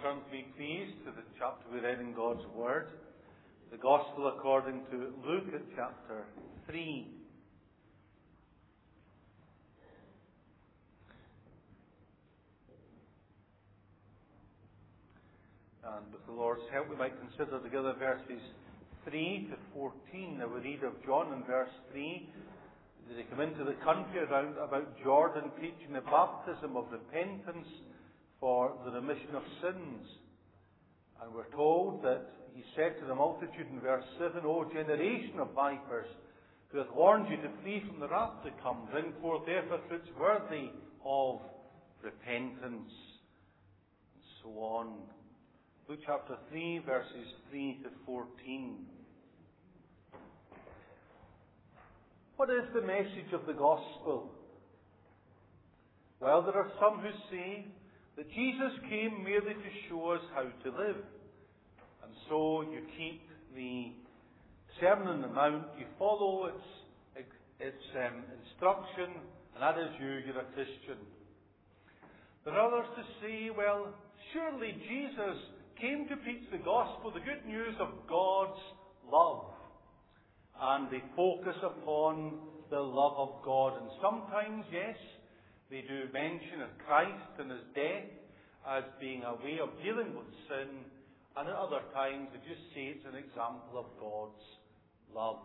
turn with me, please, to the chapter we read in God's Word, the Gospel according to Luke at chapter 3. And with the Lord's help, we might consider together verses 3 to 14. Now we read of John in verse 3. They come into the country around about Jordan, preaching the baptism of repentance for the remission of sins. And we're told that he said to the multitude in verse 7, O generation of vipers, who hath warned you to flee from the wrath to come, bring forth therefore fruits worthy of repentance. And so on. Luke chapter 3, verses 3 to 14. What is the message of the gospel? Well, there are some who say that Jesus came merely to show us how to live. And so you keep the Sermon on the Mount, you follow its instruction, and that is you're a Christian. There are others to say, well, surely Jesus came to preach the gospel, the good news of God's love. And they focus upon the love of God. And sometimes, yes, they do mention of Christ and His death as being a way of dealing with sin. And at other times, they just say it's an example of God's love.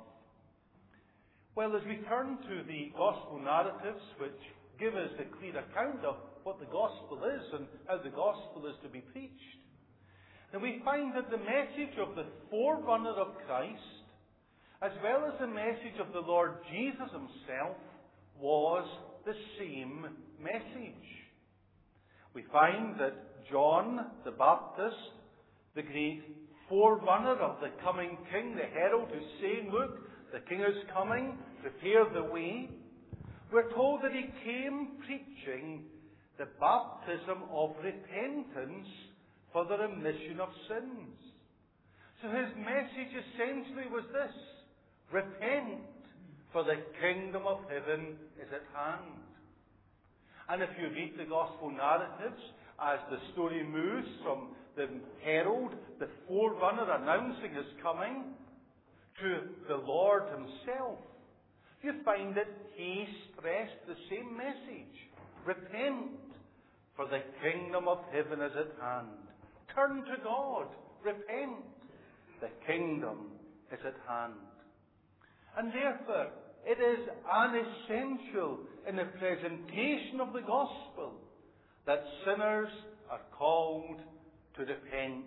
Well, as we turn to the gospel narratives, which give us a clear account of what the gospel is and how the gospel is to be preached, then we find that the message of the forerunner of Christ, as well as the message of the Lord Jesus Himself, was the same message. We find that John the Baptist, the great forerunner of the coming King, the herald who's saying, look, the King is coming, prepare the way. We're told that he came preaching the baptism of repentance for the remission of sins. So his message essentially was this: repent, for the kingdom of heaven is at hand. And if you read the gospel narratives, as the story moves from the herald, the forerunner announcing his coming, to the Lord Himself, you find that he stressed the same message: repent, for the kingdom of heaven is at hand. Turn to God, repent, the kingdom is at hand. And therefore, it is an essential in the presentation of the gospel that sinners are called to repent.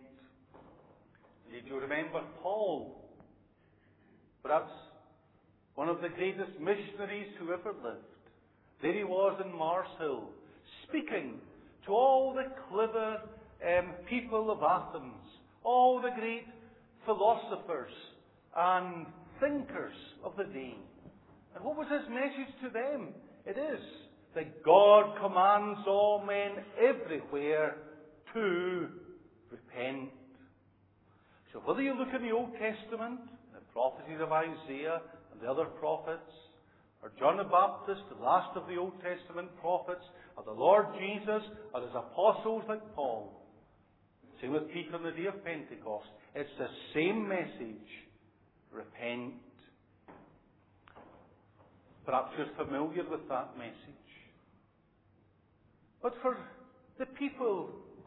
Did you remember Paul? Perhaps one of the greatest missionaries who ever lived. There he was in Mars Hill, speaking to all the clever people of Athens, all the great philosophers and thinkers of the day. And what was his message to them? It is that God commands all men everywhere to repent. So whether you look in the Old Testament, the prophecies of Isaiah and the other prophets, or John the Baptist, the last of the Old Testament prophets, or the Lord Jesus, or his apostles like Paul, same with Peter on the day of Pentecost, it's the same message: repent. Perhaps you're familiar with that message. But for the people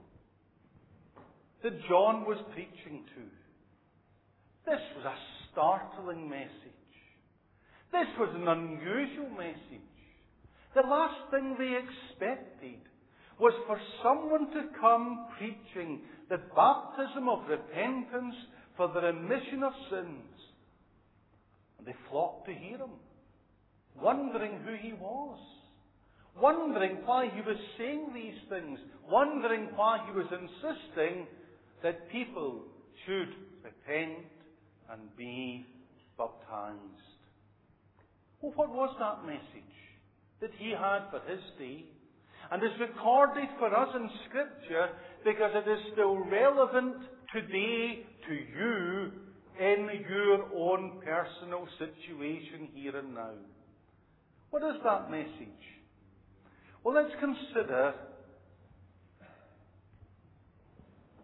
that John was preaching to, this was a startling message. This was an unusual message. The last thing they expected was for someone to come preaching the baptism of repentance for the remission of sins. And they flocked to hear him, wondering who he was, wondering why he was saying these things, wondering why he was insisting that people should repent and be baptized. Well, what was that message that he had for his day? And is recorded for us in Scripture because it is still relevant today to you in your own personal situation here and now. What is that message? Well, let's consider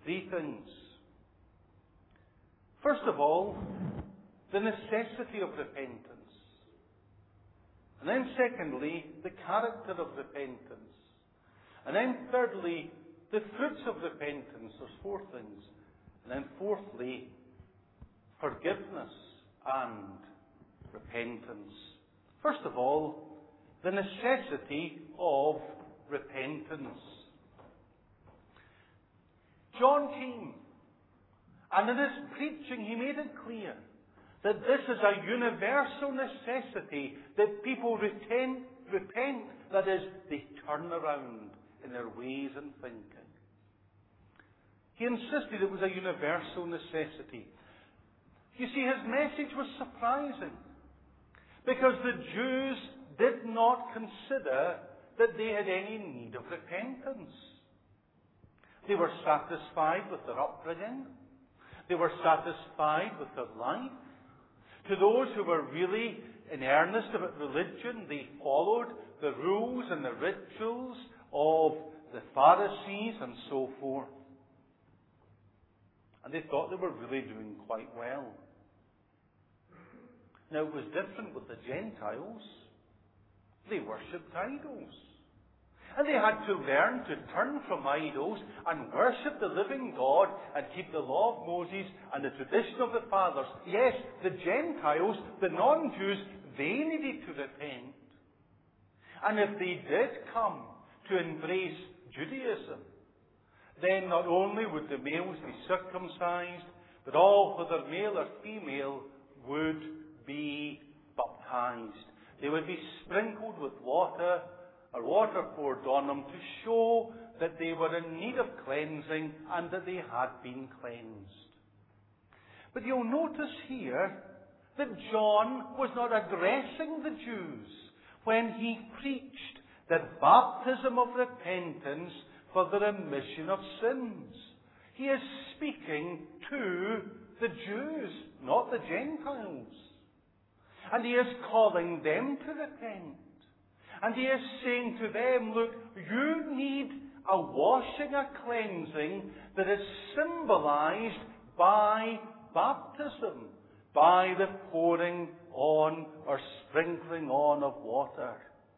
Three things. First of all, the necessity of repentance. And then secondly, the character of repentance. And then thirdly, the fruits of repentance. There's four things. And then fourthly, forgiveness and repentance. First of all, the necessity of repentance. John came, and in his preaching he made it clear that this is a universal necessity, that people repent, that is, they turn around in their ways and thinking. He insisted it was a universal necessity. You see, his message was surprising, because the Jews did not consider that they had any need of repentance. They were satisfied with their upbringing. They were satisfied with their life. To those who were really in earnest about religion, they followed the rules and the rituals of the Pharisees and so forth. And they thought they were really doing quite well. Now, it was different with the Gentiles. They worshipped idols. And they had to learn to turn from idols and worship the living God and keep the law of Moses and the tradition of the fathers. Yes, the Gentiles, the non-Jews, they needed to repent. And if they did come to embrace Judaism, then not only would the males be circumcised, but all, whether male or female, would be baptized. They would be sprinkled with water, or water poured on them, to show that they were in need of cleansing and that they had been cleansed. But you'll notice here that John was not addressing the Jews when he preached that baptism of repentance for the remission of sins. He is speaking to the Jews, not the Gentiles. And he is calling them to repent. And he is saying to them, look, you need a washing, a cleansing that is symbolized by baptism, by the pouring on or sprinkling on of water.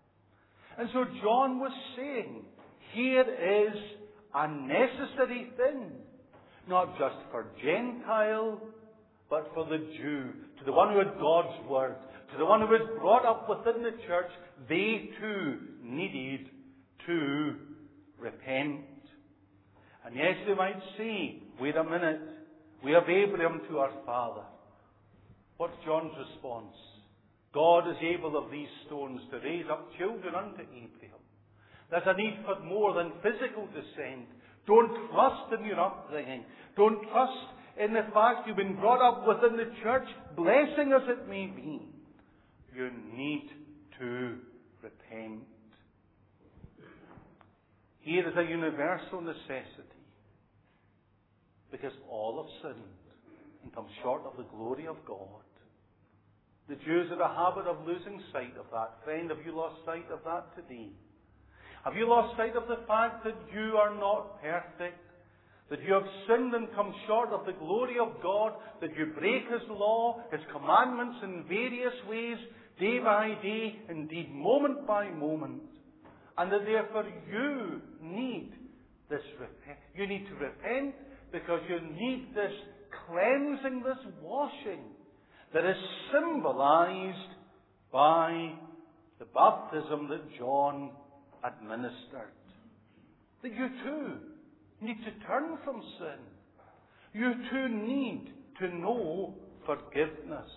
And so John was saying, here is a necessary thing, not just for Gentile, but for the Jew, to the one who had God's word, to the one who was brought up within the church. They too needed to repent. And yes, they might say, wait a minute, we have Abraham to our father. What's John's response? God is able of these stones to raise up children unto Abraham. There's a need for more than physical descent. Don't trust in your upbringing. Don't trust in the fact you've been brought up within the church, blessing as it may be. You need to repent. Here is a universal necessity, because all have sinned and come short of the glory of God. The Jews had a habit of losing sight of that. Friend, have you lost sight of that today? Have you lost sight of the fact that you are not perfect? That you have sinned and come short of the glory of God? That you break His law, His commandments in various ways, day by day, indeed moment by moment. And that therefore you need this repent. You need to repent because you need this cleansing, this washing that is symbolized by the baptism that John administered. That you too need to turn from sin. You too need to know forgiveness.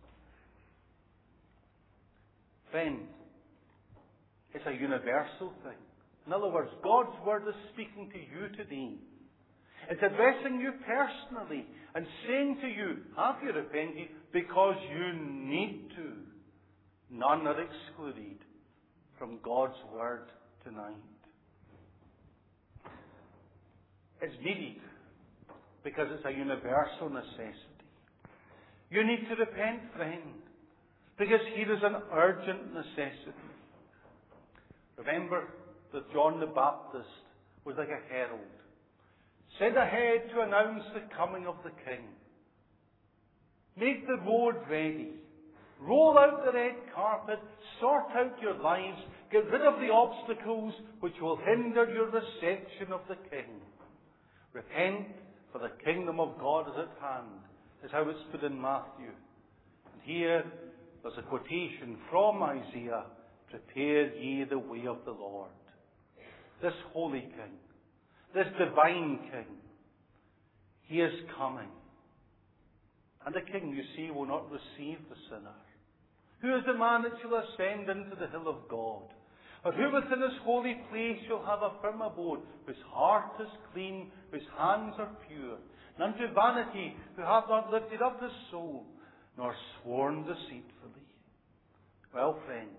Friend, it's a universal thing. In other words, God's Word is speaking to you today. It's addressing you personally and saying to you, have you repented? Because you need to. None are excluded from God's Word tonight. It's needed because it's a universal necessity. You need to repent, friend, because here is an urgent necessity. Remember that John the Baptist was like a herald, send ahead to announce the coming of the King. Make the road ready. Roll out the red carpet. Sort out your lives. Get rid of the obstacles which will hinder your reception of the King. Repent, for the kingdom of God is at hand, is how it's put in Matthew. And here there's a quotation from Isaiah. Prepare ye the way of the Lord. This holy King, this divine King, He is coming. And the King, you see, will not receive the sinner. Who is the man that shall ascend into the hill of God? Or who within his holy place shall have a firm abode, whose heart is clean, whose hands are pure, and unto vanity, who hath not lifted up his soul, nor sworn deceitfully? Well, friends,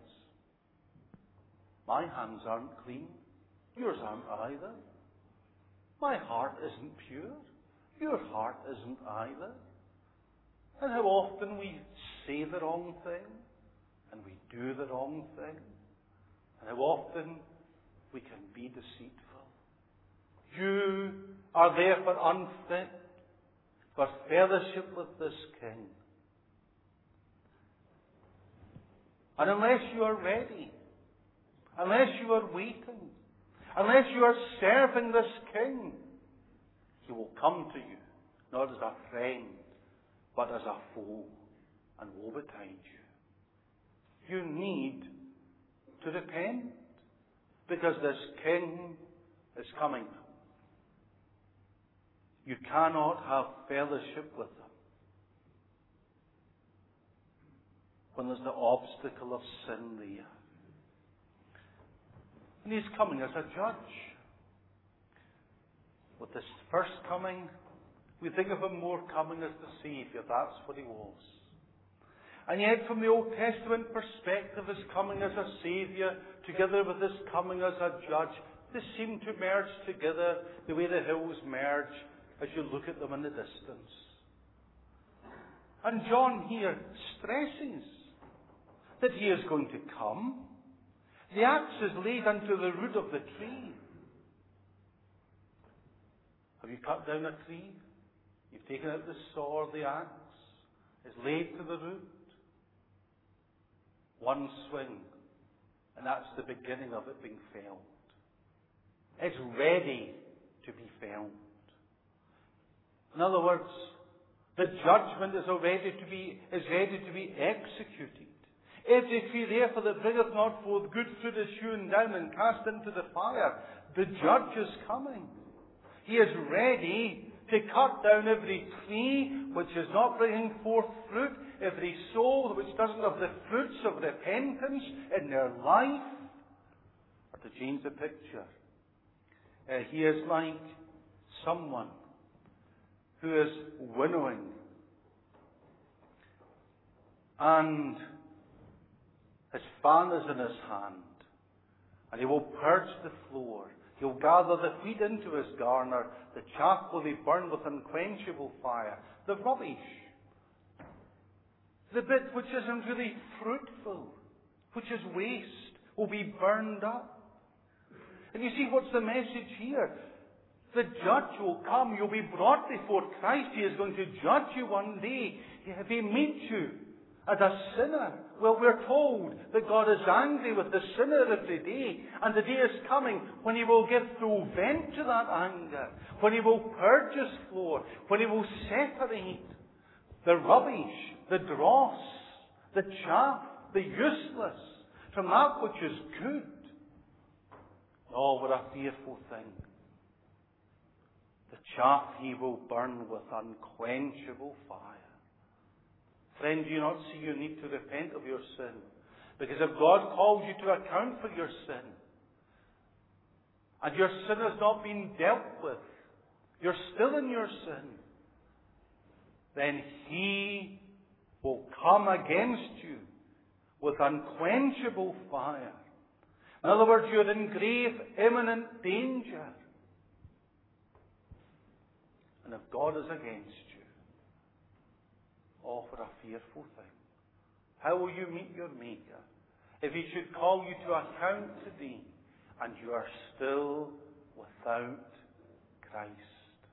my hands aren't clean. Yours aren't either. My heart isn't pure. Your heart isn't either. And how often we say the wrong thing, and we do the wrong thing, and how often we can be deceitful. You are therefore unfit for fellowship with this King. And unless you are ready, unless you are waiting, unless you are serving this King, He will come to you, not as a friend, but as a foe, and woe betide you. You need to repent, because this King is coming. You cannot have fellowship with Him when there's the obstacle of sin there. And He's coming as a judge. With this first coming, we think of Him more coming as the Saviour. That's what He was. And yet, from the Old Testament perspective, His coming as a Saviour, together with His coming as a judge, they seem to merge together the way the hills merge as you look at them in the distance. And John here stresses that He is going to come. The axe is laid unto the root of the tree. Have you cut down a tree? You've taken out the saw or the axe. It's laid to the root. One swing, and that's the beginning of it being felled. It's ready to be felled. In other words, the judgment is ready to be executed. Every tree therefore that bringeth not forth good fruit is hewn down and cast into the fire. The judge is coming. He is ready to cut down every tree which is not bringing forth fruit, every soul which doesn't have the fruits of repentance in their life. Or to change the picture, he is like someone who is winnowing, and his fan is in his hand, and he will purge the floor. He'll gather the wheat into his garner. The chaff will be burned with unquenchable fire. The rubbish, the bit which isn't really fruitful, which is waste, will be burned up. And you see, what's the message here? The judge will come. You'll be brought before Christ. He is going to judge you one day. If He meets you as a sinner, well, we're told that God is angry with the sinner every day. And the day is coming when He will give full vent to that anger. When He will purge His floor. When He will separate the rubbish, the dross, the chaff, the useless from that which is good. Oh, what a fearful thing. The chaff He will burn with unquenchable fire. Friend, do you not see you need to repent of your sin? Because if God calls you to account for your sin, and your sin has not been dealt with, you're still in your sin, then He will come against you with unquenchable fire. In other words, you're in grave, imminent danger. And if God is against you, oh, what a fearful thing. How will you meet your Maker if He should call you to account today and you are still without Christ?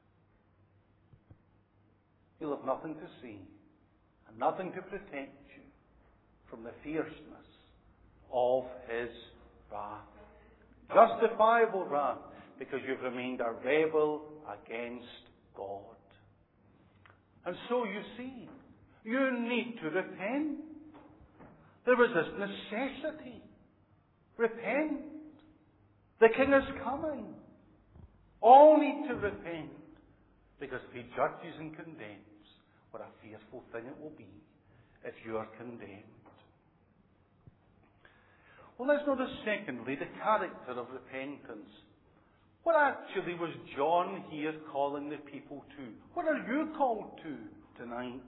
He'll have nothing to say and nothing to protect you from the fierceness of His wrath. Justifiable wrath, because you've remained a rebel against God. And so you see, you need to repent. There is this necessity. Repent. The King is coming. All need to repent. Because if He judges and condemns, what a fearful thing it will be if you are condemned. Well, let's notice secondly the character of repentance. What actually was John here calling the people to? What are you called to tonight?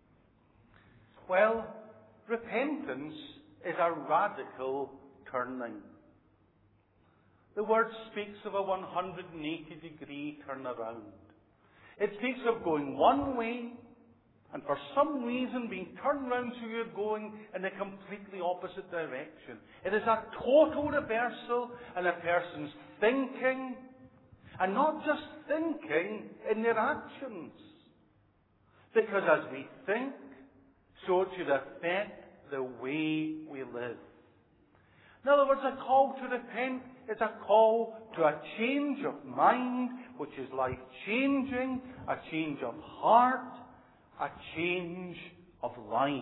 Well, repentance is a radical turning. The word speaks of a 180-degree turnaround. It speaks of going one way, and for some reason being turned round so you're going in a completely opposite direction. It is a total reversal in a person's thinking, and not just thinking, in their actions. Because as we think, so it should affect the way we live. In other words, a call to repent is a call to a change of mind, which is life-changing, a change of heart, a change of life.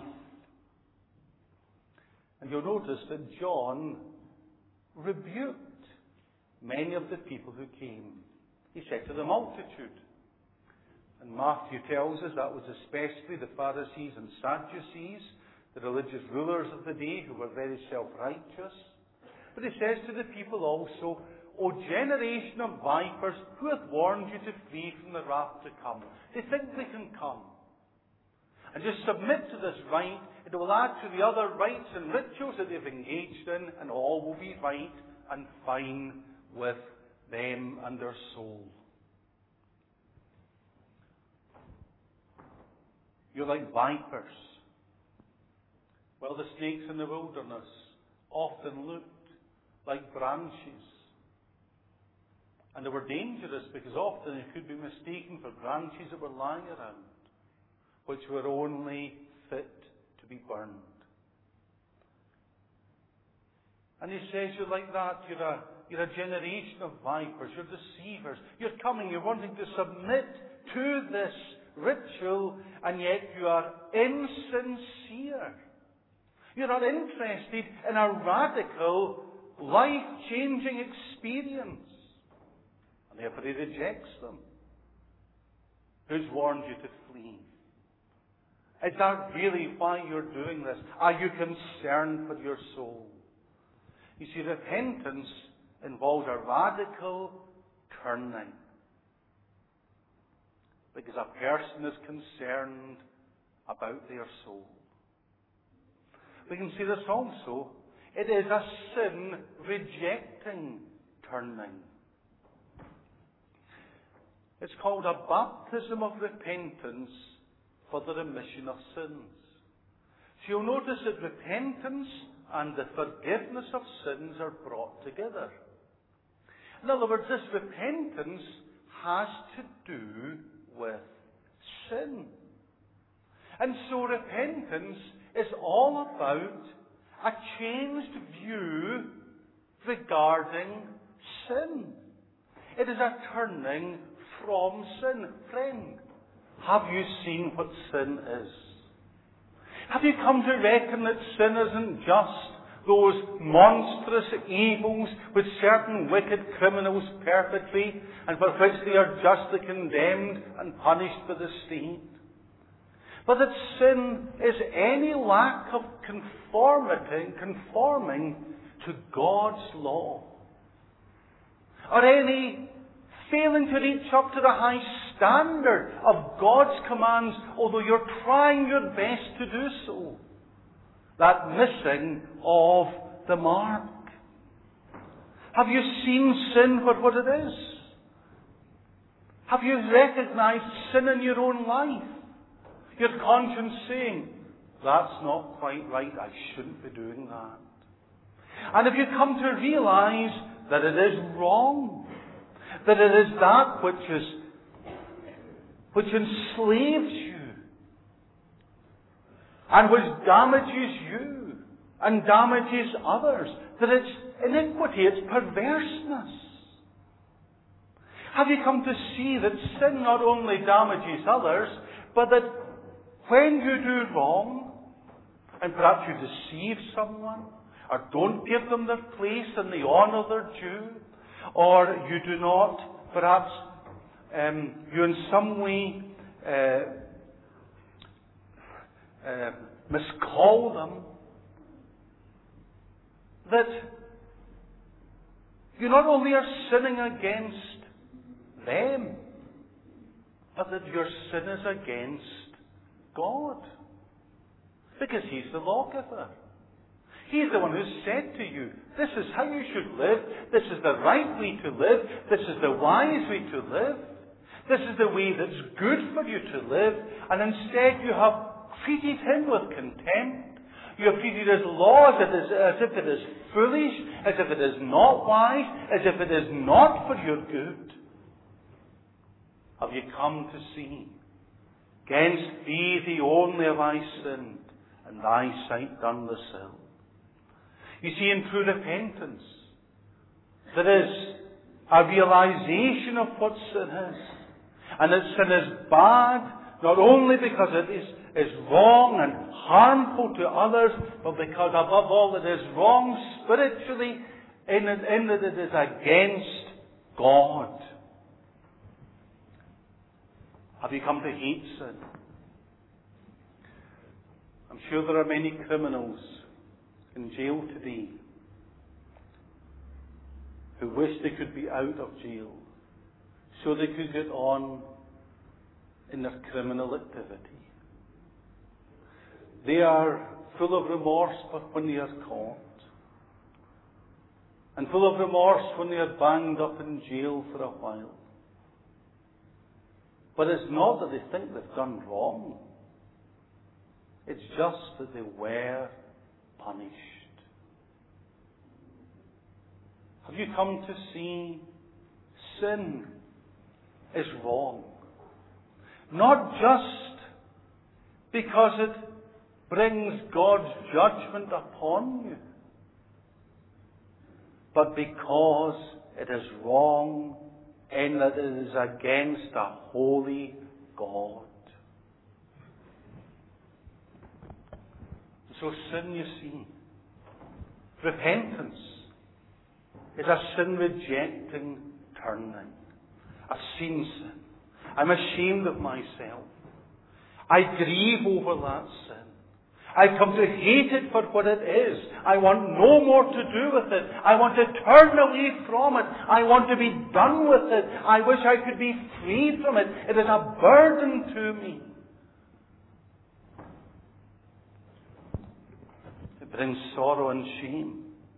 And you'll notice that John rebuked many of the people who came. He said to the multitude, and Matthew tells us that was especially the Pharisees and Sadducees, the religious rulers of the day who were very self-righteous. But he says to the people also, O generation of vipers, who hath warned you to flee from the wrath to come? They think they can come. And just submit to this rite. It will add to the other rites and rituals that they've engaged in, and all will be right and fine with them and their soul. You're like vipers. Well, the snakes in the wilderness often looked like branches. And they were dangerous because often they could be mistaken for branches that were lying around, which were only fit to be burned. And he says, you're like that. You're a generation of vipers. You're deceivers. You're coming. You're wanting to submit to this ritual, and yet you are insincere. You're not interested in a radical, life-changing experience. And therefore he rejects them. Who's warned you to flee? Is that really why you're doing this? Are you concerned for your soul? You see, repentance involves a radical turning. Because a person is concerned about their soul. We can see this also. It is a sin-rejecting turning. It's called a baptism of repentance for the remission of sins. So you'll notice that repentance and the forgiveness of sins are brought together. In other words, this repentance has to do with sin. And so repentance is all about a changed view regarding sin. It is a turning from sin. Friend, have you seen what sin is? Have you come to reckon that sin isn't just those monstrous evils which certain wicked criminals perpetrate and for which they are justly condemned and punished by the state? But that sin is any lack of conforming to God's law, or any failing to reach up to the high standard of God's commands, although you're trying your best to do so. That missing of the mark. Have you seen sin for what it is? Have you recognized sin in your own life? Your conscience saying, that's not quite right, I shouldn't be doing that. And have you come to realize that it is wrong? That it is that which enslaves you and which damages you and damages others. That it's iniquity, it's perverseness. Have you come to see that sin not only damages others, but that when you do wrong, and perhaps you deceive someone, or don't give them their place and the honour they're due, or you do not, perhaps you in some way miscall them, that you not only are sinning against them, but that your sin is against God. Because He's the lawgiver. He's the one who said to you, this is how you should live, this is the right way to live, this is the wise way to live, this is the way that's good for you to live, and instead you have treated Him with contempt. You have treated His law as if it is foolish, as if it is not wise, as if it is not for your good. Have you come to see? Against Thee the only have I sinned, and Thy sight done this ill. You see, in true repentance, there is a realization of what sin is. And that sin is bad, not only because it is wrong and harmful to others, but because above all it is wrong spiritually, in that it is against God. Have you come to hate sin? I'm sure there are many criminals in jail today who wish they could be out of jail so they could get on in their criminal activity. They are full of remorse when they are caught, and full of remorse when they are banged up in jail for a while. But it's not that they think they've done wrong. It's just that they were punished. Have you come to see sin is wrong? Not just because it brings God's judgment upon you, but because it is wrong in that it is against a holy God. So sin, you see, repentance is a sin-rejecting turning. I've seen sin. I'm ashamed of myself. I grieve over that sin. I've come to hate it for what it is. I want no more to do with it. I want to turn away from it. I want to be done with it. I wish I could be freed from it. It is a burden to me. It brings sorrow and shame.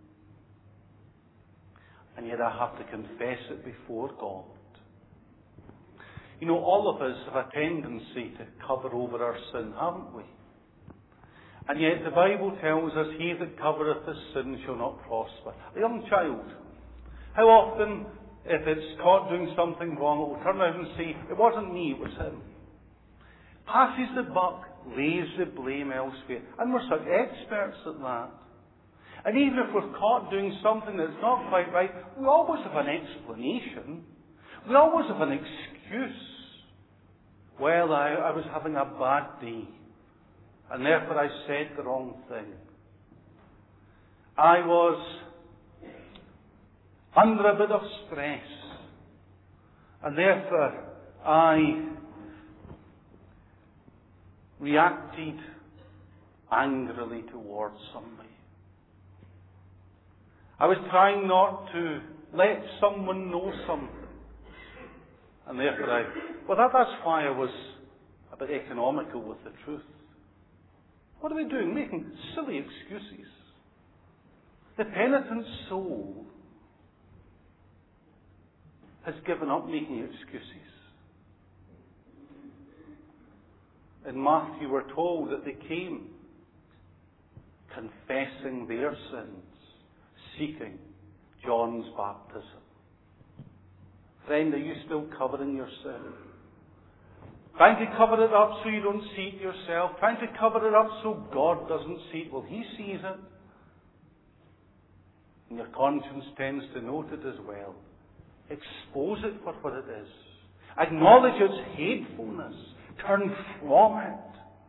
And yet I have to confess it before God. You know, all of us have a tendency to cover over our sin, haven't we? And yet the Bible tells us, he that covereth his sin shall not prosper. A young child, how often, if it's caught doing something wrong, it will turn around and say, it wasn't me, it was him. Passes the buck, lays the blame elsewhere. And we're such experts at that. And even if we're caught doing something that's not quite right, we always have an explanation. We always have an excuse. Well, I was having a bad day, and therefore I said the wrong thing. I was under a bit of stress, and therefore I reacted angrily towards somebody. I was trying not to let someone know something. And therefore that's why I was a bit economical with the truth. What are we doing? Making silly excuses. The penitent soul has given up making excuses. In Matthew we're told that they came confessing their sins, seeking John's baptism. Friend, are you still covering your sin? Trying to cover it up so you don't see it yourself. Trying to cover it up so God doesn't see it. Well, He sees it. And your conscience tends to note it as well. Expose it for what it is. Acknowledge its hatefulness. Turn from it.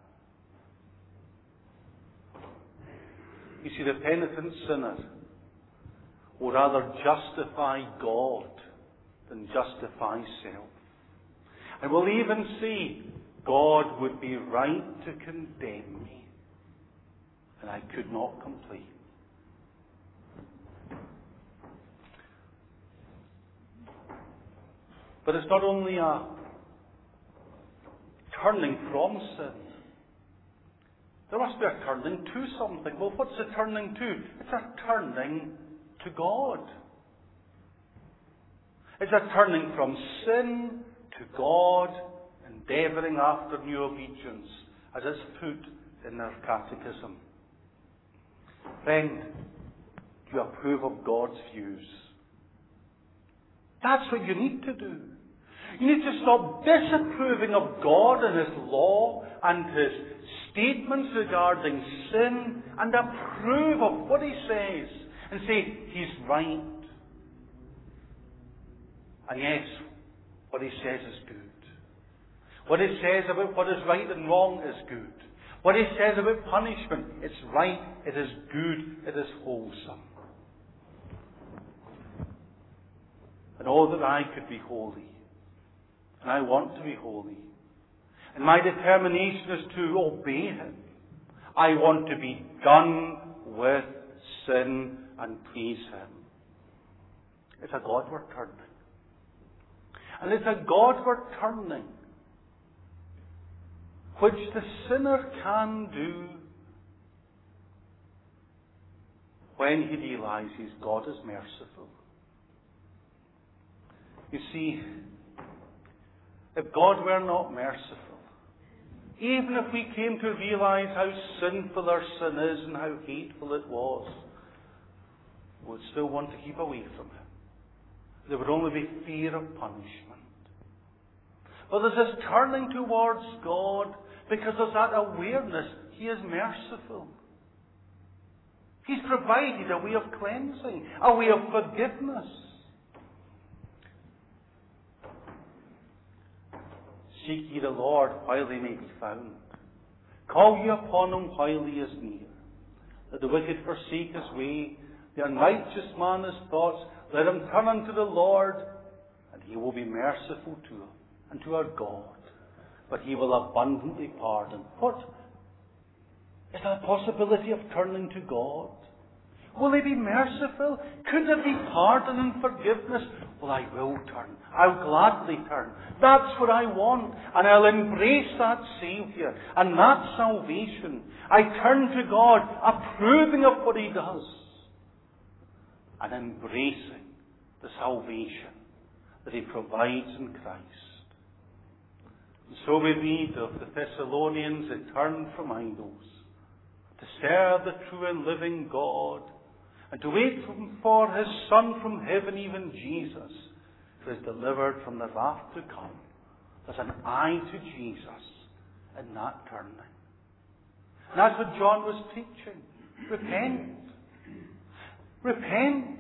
You see, the penitent sinner will rather justify God than justify self. And will even say, God would be right to condemn me. And I could not complain. But it's not only a turning from sin. There must be a turning to something. Well, what's it turning to? It's a turning to God. It's a turning from sin to God, endeavouring after new obedience, as it's put in their catechism. Friend, do you approve of God's views? That's what you need to do. You need to stop disapproving of God and His law and His statements regarding sin and approve of what He says and say, He's right. And yes, what He says is good. What He says about what is right and wrong is good. What He says about punishment, it's right, it is good, it is wholesome. And oh, that I could be holy. And I want to be holy. And my determination is to obey Him. I want to be done with sin and please Him. It's a Godward turning. And it's a Godward turning which the sinner can do when he realizes God is merciful. You see, if God were not merciful, even if we came to realize how sinful our sin is and how hateful it was, we would still want to keep away from Him. There would only be fear of punishment. But there's this turning towards God because there's that awareness He is merciful. He's provided a way of cleansing, a way of forgiveness. Seek ye the Lord while He may be found. Call ye upon Him while He is near. Let the wicked forsake his way, the unrighteous man his thoughts. Let him turn unto the Lord, and He will be merciful to him and to our God. But He will abundantly pardon. What? Is there a possibility of turning to God? Will He be merciful? Could there be pardon and forgiveness? Well, I will turn. I'll gladly turn. That's what I want. And I'll embrace that Saviour and that salvation. I turn to God, approving of what He does. And embracing the salvation that He provides in Christ. And so we read of the Thessalonians that turned from idols to serve the true and living God, and to wait for His Son from heaven, even Jesus, who is delivered from the wrath to come. There's an eye to Jesus in that turning. And that's what John was teaching. Repent. Repent.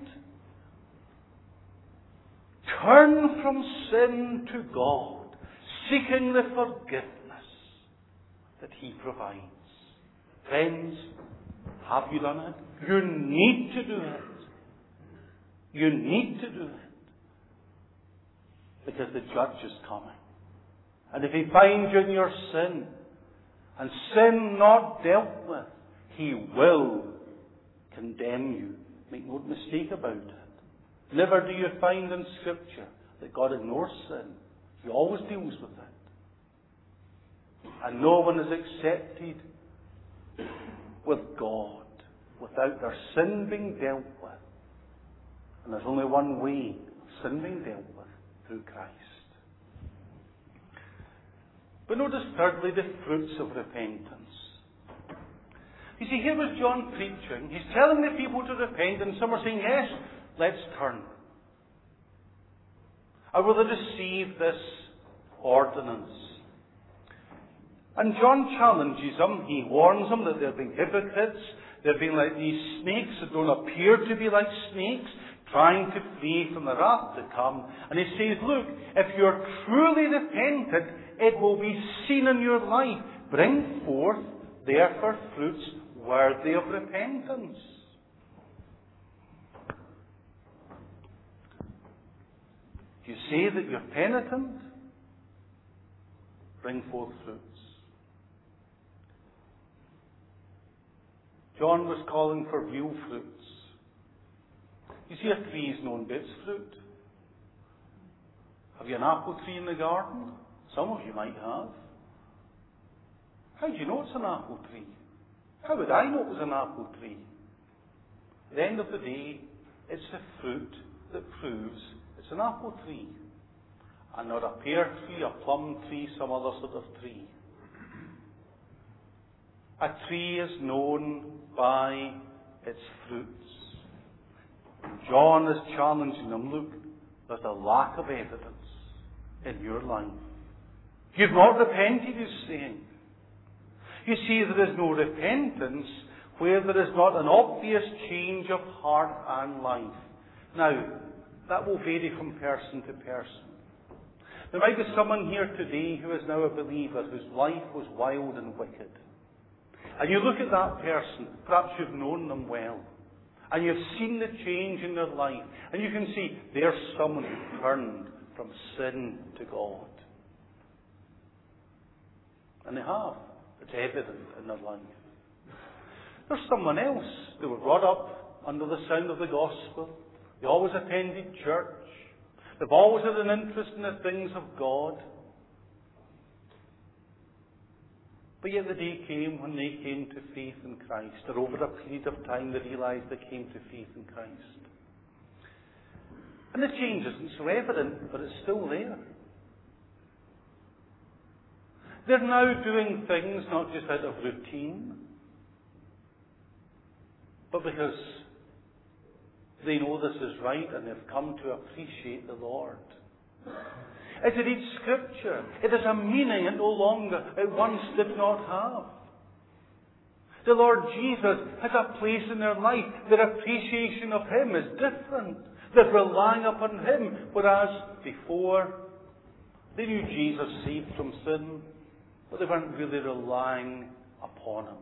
Turn from sin to God, seeking the forgiveness that He provides. Friends, have you done it? You need to do it. You need to do it. Because the judge is coming. And if He finds you in your sin, and sin not dealt with, He will condemn you. Make no mistake about it. Never do you find in Scripture that God ignores sin. He always deals with it. And no one is accepted with God without their sin being dealt with. And there's only one way of sin being dealt with, through Christ. But notice thirdly the fruits of repentance. You see, here was John preaching. He's telling the people to repent, and some are saying, yes, let's turn. I will receive this ordinance. And John challenges them. He warns them that they're being hypocrites. They're being like these snakes that don't appear to be like snakes, trying to flee from the wrath to come. And he says, look, if you're truly repentant, it will be seen in your life. Bring forth, therefore, fruits worthy of repentance. Do you say that you're penitent? Bring forth fruits. John was calling for real fruits. You see, a tree is known by its fruit. Have you an apple tree in the garden? Some of you might have. How do you know it's an apple tree? How would I know it was an apple tree? At the end of the day, it's the fruit that proves it's an apple tree, and not a pear tree, a plum tree, some other sort of tree. A tree is known by its fruits. John is challenging them. Look, there's a lack of evidence in your life. You've not repented, he's saying. You see, there is no repentance where there is not an obvious change of heart and life. Now, that will vary from person to person. There might be someone here today who is now a believer, whose life was wild and wicked. And you look at that person, perhaps you've known them well, and you've seen the change in their life, and you can see there's someone who turned from sin to God. And they have. It's evident in their life. There's someone else. They were brought up under the sound of the gospel. They always attended church. They've always had an interest in the things of God. But yet the day came when they came to faith in Christ, or over a period of time they realised they came to faith in Christ. And the change isn't so evident, but it's still there. They're now doing things not just out of routine, but because they know this is right and they've come to appreciate the Lord. As they read Scripture, it has a meaning it once did not have. The Lord Jesus has a place in their life. Their appreciation of Him is different. They're relying upon Him, whereas before they knew Jesus saved from sin, but they weren't really relying upon Him.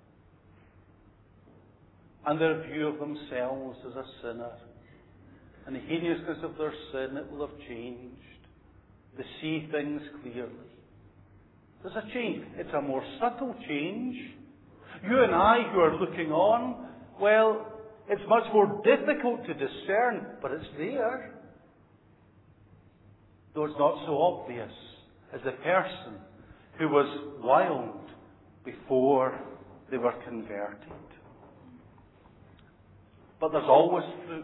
And their view of themselves as a sinner and the heinousness of their sin, it will have changed. They see things clearly. There's a change. It's a more subtle change. You and I who are looking on, well, it's much more difficult to discern, but it's there. Though it's not so obvious as the person who was wild before they were converted. But there's always fruit.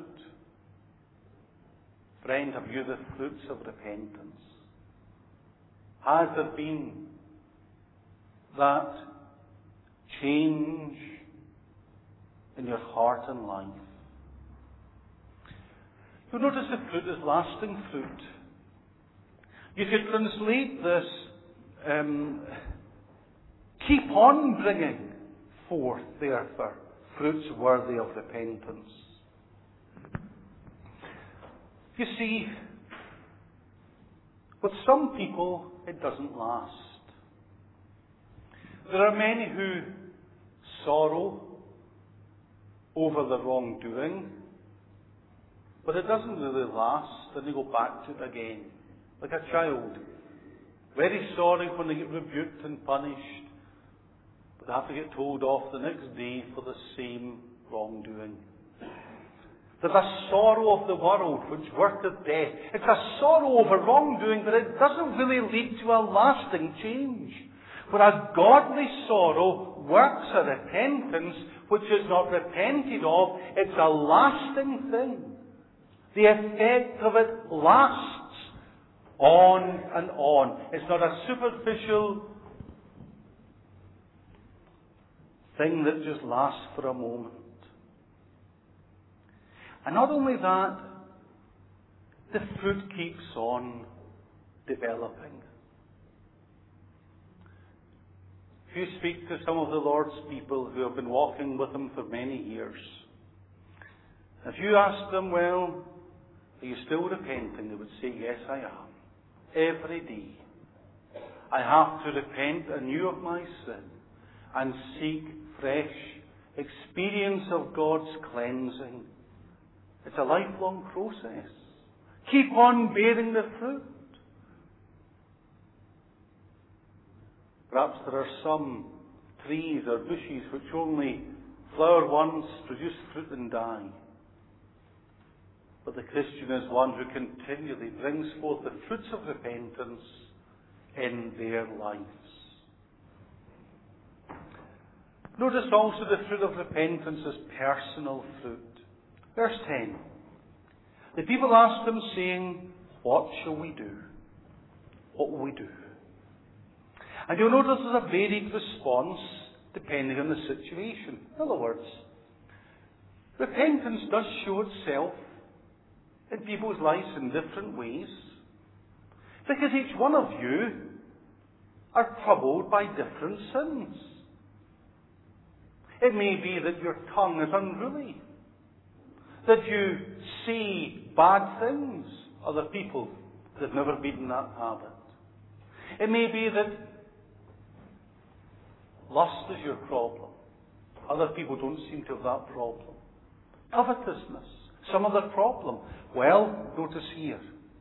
Friend, have you the fruits of repentance? Has there been that change in your heart and life? You'll notice the fruit is lasting fruit. You could translate this, keep on bringing forth, therefore, fruits worthy of repentance. You see, with some people, it doesn't last. There are many who sorrow over the wrongdoing, but it doesn't really last, and they go back to it again. Like a child, very sorry when they get rebuked and punished, but they have to get told off the next day for the same wrongdoing. There's a sorrow of the world which worketh death. It's a sorrow over wrongdoing, but it doesn't really lead to a lasting change. Whereas godly sorrow works a repentance which is not repented of. It's a lasting thing. The effect of it lasts on and on. It's not a superficial thing that just lasts for a moment. And not only that, the fruit keeps on developing. If you speak to some of the Lord's people who have been walking with Him for many years, if you ask them, well, are you still repenting? They would say, yes, I am. Every day. I have to repent anew of my sin and seek fresh experience of God's cleansing. It's a lifelong process. Keep on bearing the fruit. Perhaps there are some trees or bushes which only flower once, produce fruit and die. But the Christian is one who continually brings forth the fruits of repentance in their lives. Notice also the fruit of repentance is personal fruit. Verse 10. The people asked Him, saying, what shall we do? What will we do? And you'll notice there's a varied response depending on the situation. In other words, repentance does show itself in people's lives in different ways. Because each one of you are troubled by different sins. It may be that your tongue is unruly, that you see bad things. Other people have never been in that habit. It may be that lust is your problem. Other people don't seem to have that problem. Covetousness, some other problem. Well, notice here.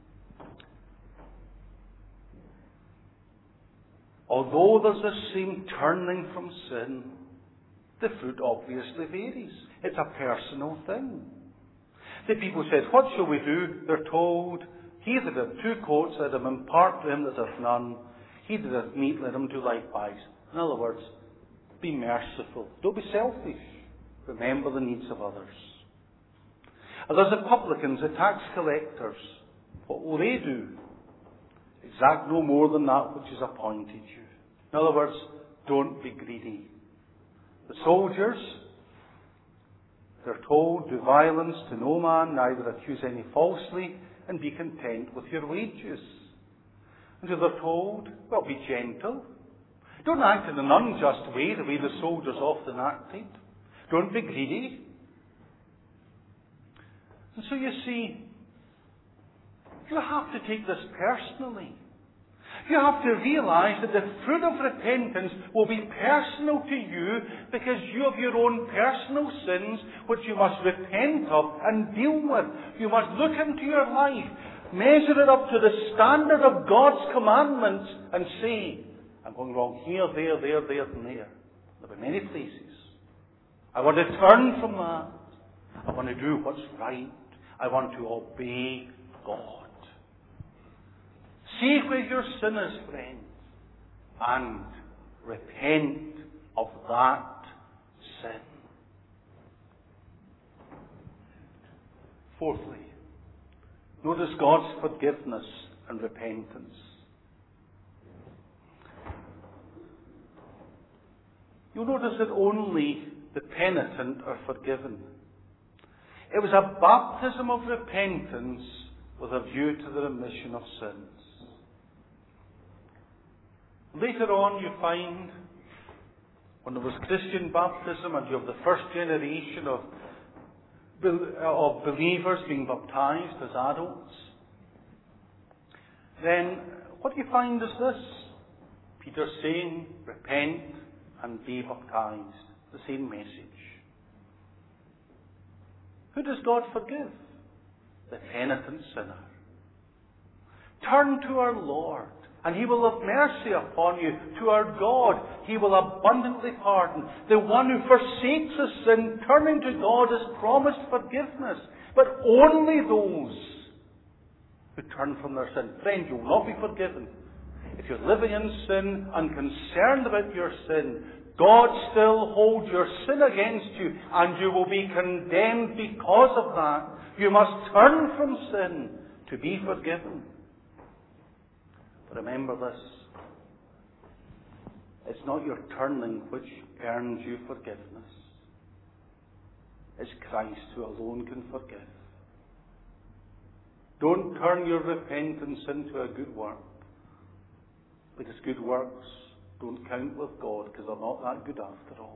Although there's the same turning from sin, the fruit obviously varies. It's a personal thing. The people said, what shall we do? They're told, he that hath 2 coats, let him impart to him that hath none. He that hath meat, let him do likewise. In other words, be merciful. Don't be selfish. Remember the needs of others. And there's the publicans, the tax collectors. What will they do? Exact no more than that which is appointed you. In other words, don't be greedy. The soldiers, they're told, do violence to no man, neither accuse any falsely, and be content with your wages. And so they're told, well, be gentle. Don't act in an unjust way, the way the soldiers often acted. Don't be greedy. And so you see, you have to take this personally. You have to realize that the fruit of repentance will be personal to you because you have your own personal sins which you must repent of and deal with. You must look into your life, measure it up to the standard of God's commandments and say, I'm going wrong here, there, and there. There are many places. I want to turn from that. I want to do what's right. I want to obey God. See where your sin is, friends, and repent of that sin. Fourthly, notice God's forgiveness and repentance. You'll notice that only the penitent are forgiven. It was a baptism of repentance with a view to the remission of sins. Later on you find, when there was Christian baptism and you have the first generation of believers being baptized as adults, then what you find is this. Peter saying, repent and be baptized. The same message. Who does God forgive? The penitent sinner. Turn to our Lord, and He will have mercy upon you. To our God, He will abundantly pardon. The one who forsakes his sin, turning to God, is promised forgiveness. But only those who turn from their sin. Friend, you will not be forgiven. If you're living in sin and concerned about your sin, God still holds your sin against you, and you will be condemned because of that. You must turn from sin to be forgiven. But remember this. It's not your turning which earns you forgiveness. It's Christ who alone can forgive. Don't turn your repentance into a good work, because good works don't count with God because they're not that good after all.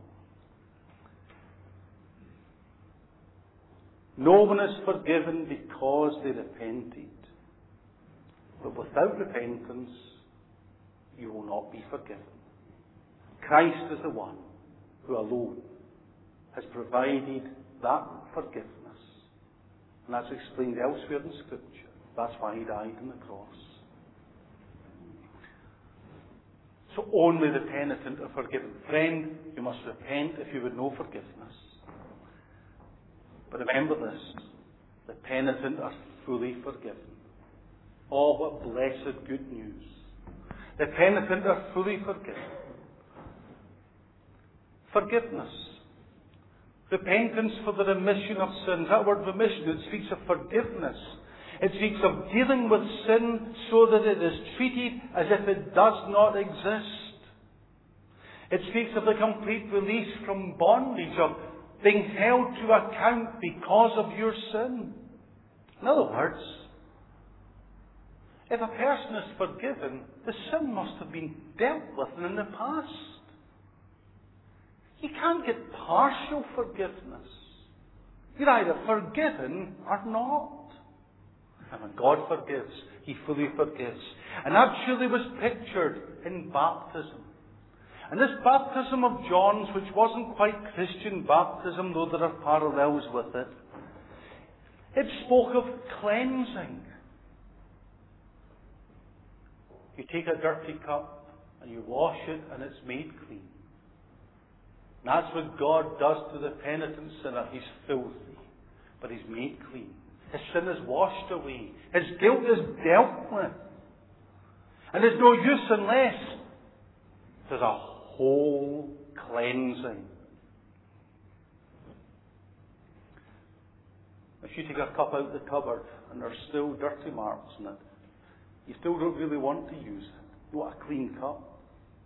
No one is forgiven because they repented. But without repentance, you will not be forgiven. Christ is the one who alone has provided that forgiveness. And that's explained elsewhere in Scripture. That's why He died on the cross. So only the penitent are forgiven. Friend, you must repent if you would know forgiveness. But remember this, the penitent are fully forgiven. Oh, what blessed good news. The penitent are fully forgiven. Forgiveness. Repentance for the remission of sins. That word remission, it speaks of forgiveness. It speaks of dealing with sin so that it is treated as if it does not exist. It speaks of the complete release from bondage, of being held to account because of your sin. In other words, if a person is forgiven, the sin must have been dealt with in the past. You can't get partial forgiveness. You're either forgiven or not. And when God forgives, He fully forgives. And that surely was pictured in baptism. And this baptism of John's, which wasn't quite Christian baptism, though there are parallels with it, it spoke of cleansing. You take a dirty cup and you wash it and it's made clean. And that's what God does to the penitent sinner. He's filthy, but he's made clean. His sin is washed away. His guilt is dealt with. And there's no use unless there's a whole cleansing. If you take a cup out of the cupboard and there's still dirty marks in it, you still don't really want to use it. You want a clean cup.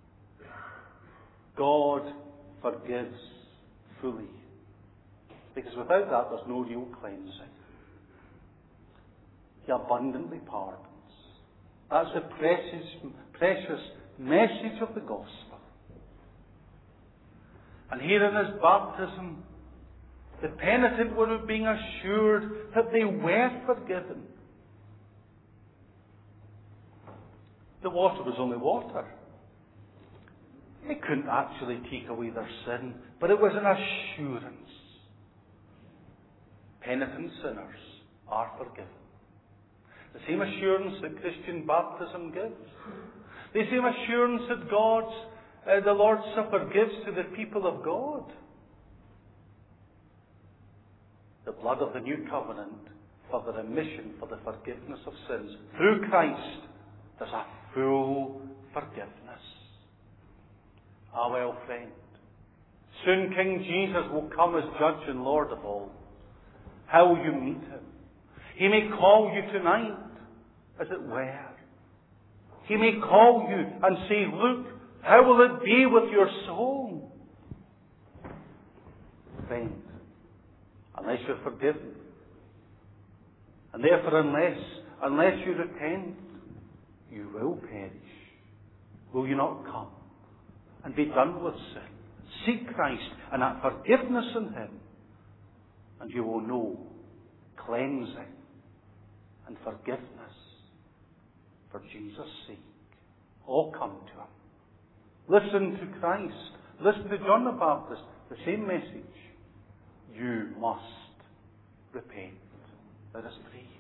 God forgives fully. Because without that, there's no real cleansing. He abundantly pardons. That's the precious message of the gospel. And here in His baptism, the penitent were being assured that they were forgiven. The water was only water. It couldn't actually take away their sin, but it was an assurance. Penitent sinners are forgiven. The same assurance that Christian baptism gives. The same assurance that the Lord's Supper gives to the people of God. The blood of the new covenant for the remission, for the forgiveness of sins. Through Christ, there's a full forgiveness. Ah, well, friend, soon King Jesus will come as Judge and Lord of all. How will you meet Him? He may call you tonight, as it were. He may call you and say, look, how will it be with your soul? Friend, unless you're forgiven, and therefore unless you repent, you will perish. Will you not come and be done with sin? Seek Christ and that forgiveness in Him, and you will know cleansing and forgiveness for Jesus' sake. All come to Him. Listen to Christ. Listen to John the Baptist. The same message. You must repent. Let us pray.